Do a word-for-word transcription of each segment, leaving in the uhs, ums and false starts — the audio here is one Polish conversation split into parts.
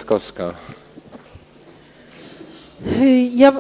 Kwiatkowska. Ja...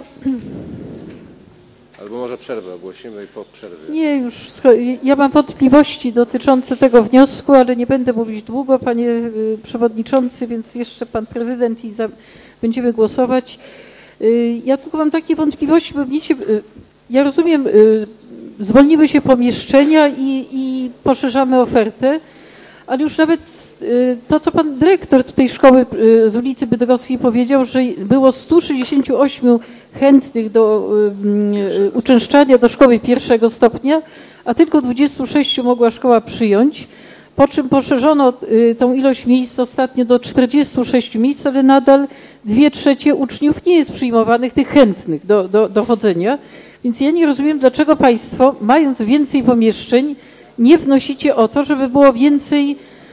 Albo może przerwę ogłosimy i po przerwie. Nie, już ja mam wątpliwości dotyczące tego wniosku, ale nie będę mówić długo, panie przewodniczący, więc jeszcze pan prezydent i za, będziemy głosować. Ja tylko mam takie wątpliwości, bo mi się, ja rozumiem, zwolniły się pomieszczenia i, i poszerzamy ofertę, ale już nawet to, co pan dyrektor tutaj szkoły z ulicy Bydgoskiej powiedział, że było sto sześćdziesiąt osiem chętnych do uczęszczania do szkoły pierwszego stopnia, a tylko dwadzieścia sześć mogła szkoła przyjąć, po czym poszerzono tą ilość miejsc ostatnio do czterdziestu sześciu miejsc, ale nadal dwie trzecie uczniów nie jest przyjmowanych, tych chętnych do, do, do chodzenia. Więc ja nie rozumiem, dlaczego państwo, mając więcej pomieszczeń, nie wnosicie o to, żeby było więcej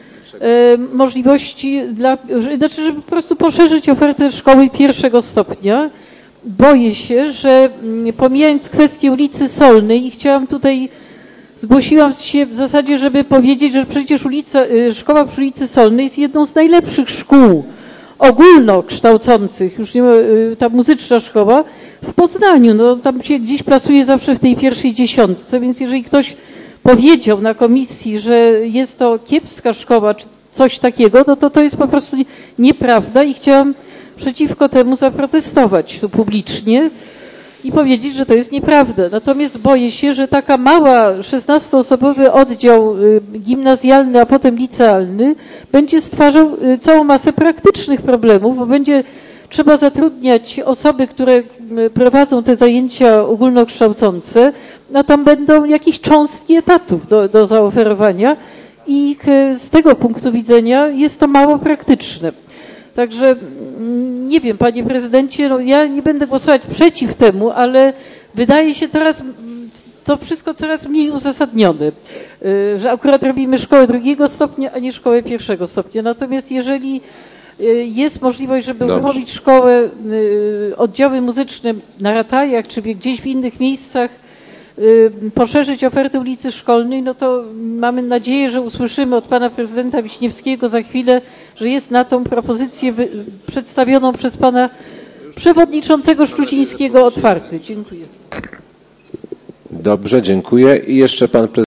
e, możliwości, dla, znaczy, żeby po prostu poszerzyć ofertę szkoły pierwszego stopnia. Boję się, że pomijając kwestię ulicy Solnej i chciałam tutaj, zgłosiłam się w zasadzie, żeby powiedzieć, że przecież ulica, szkoła przy ulicy Solnej jest jedną z najlepszych szkół ogólnokształcących, już nie ma, ta muzyczna szkoła w Poznaniu, no tam się gdzieś plasuje zawsze w tej pierwszej dziesiątce, więc jeżeli ktoś powiedział na komisji, że jest to kiepska szkoła, czy coś takiego, no to to jest po prostu nieprawda i chciałam przeciwko temu zaprotestować tu publicznie i powiedzieć, że to jest nieprawda. Natomiast boję się, że taka mała szesnastoosobowy oddział gimnazjalny, a potem licealny będzie stwarzał całą masę praktycznych problemów, bo będzie trzeba zatrudniać osoby, które prowadzą te zajęcia ogólnokształcące, a tam będą jakieś cząstki etatów do, do zaoferowania i z tego punktu widzenia jest to mało praktyczne. Także nie wiem, panie prezydencie, no ja nie będę głosować przeciw temu, ale wydaje się teraz to wszystko coraz mniej uzasadnione, że akurat robimy szkołę drugiego stopnia, a nie szkołę pierwszego stopnia. Natomiast jeżeli jest możliwość, żeby Dobrze. uruchomić szkołę, oddziały muzyczne na Ratajach, czy gdzieś w innych miejscach, poszerzyć ofertę ulicy Szkolnej, no to mamy nadzieję, że usłyszymy od pana prezydenta Wiśniewskiego za chwilę, że jest na tą propozycję przedstawioną przez pana przewodniczącego Szczucińskiego otwarty. Dziękuję. Dobrze, dziękuję. I jeszcze pan prezydent.